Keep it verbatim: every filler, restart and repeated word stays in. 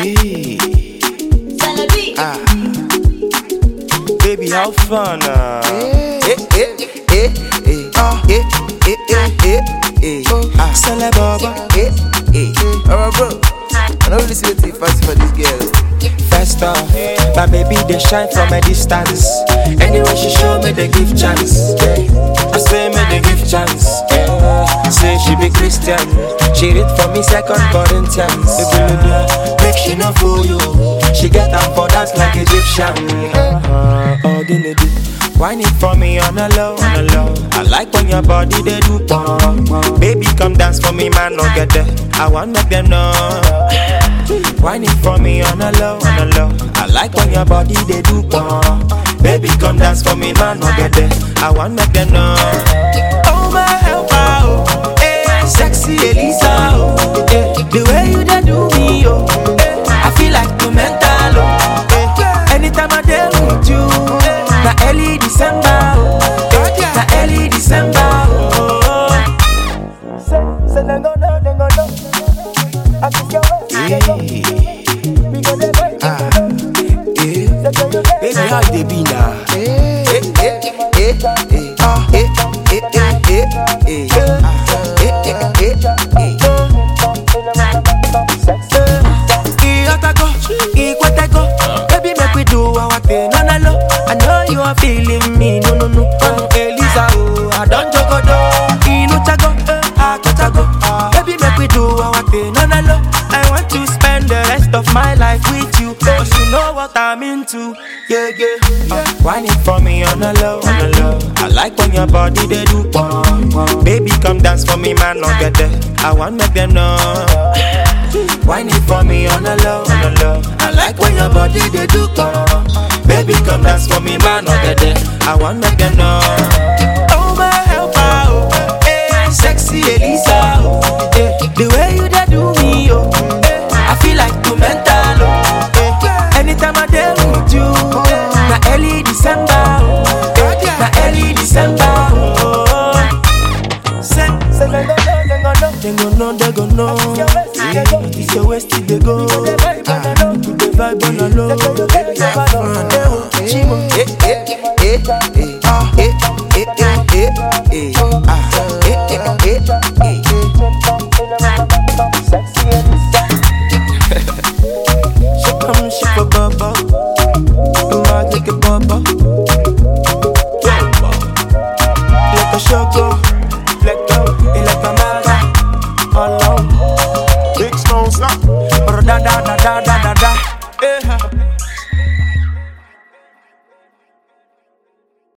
Hey. Ah. Baby, how fun? Uh? Eh, eh, eh, eh, ah, eh, eh, eh, eh, eh, ah, Sele Baba. eh, eh, alright, bro. I don't really see the fancy for this girl. First off, my baby they shine from a distance. Anyway she show me they give chance. I say me they give chance. Say she be Christian. She read for me second Corinthians. Make she no fool you. She get up for dance like Egyptian. Oh, didn't it? Whine it for me on a low, on a low. I like when your body they do pom. Baby come dance for me, man, no get there. I want make them know. Whine it for me on a low, on a low. I like when your body they do pom. Baby come dance for me, man, no get there. I want make them know. Oh my helper, oh, eh, sexy Elisa, oh, eh, the way you they do me, oh, eh, I feel like you mental, oh, eh, anytime I deal with you, eh, na early December, oh, eh, na early December, oh. Say, say, no, no, no, no, no. I think you're right. We go there, right? Ah, eh, baby, how they be now? Eh, eh, eh, eh, eh, ah, eh, eh, eh, eh, eh, ah, eh, eh, eh, eh. Iyotako, Ikweteko, baby make we do our thing, no no no. I know you are feeling me, no no no. Oh, Elisa, oh, I don't joke, do. Inuchago, ah, Kochago, baby make we do our thing, no no no. I want to spend the rest of my life with you, cause you know what I'm into, yeah yeah. Uh, whine it for me on a low, on a low. I like when your body they do pom. Baby come dance for me, man, no get there. I want make them know. Whine it for me on a low, on a low. I like when your body they do come. Baby come dance for me, man, no get there. I want make them know. Oh my helper, oh, eh, sexy Elisa, oh, eh, the way you they do me, oh, eh, I feel like you mental, oh, eh, anytime I deal with you, na early December, oh, eh, na early December, oh. Say, Say, no, no, no, no, no. they gon' know, they gon' know. Yeah, it's your waist till they go. Ah, to the vibe on a low. Chimo, Eh, eh, eh, eh, ah, eh, eh, eh, eh, eh, ah, eh, eh, eh, eh. she come, she for bubble. The magic a bubble. Like a sugar, like a, like a maga. Oh no, Big Smoke, da da da da da da da. Eh.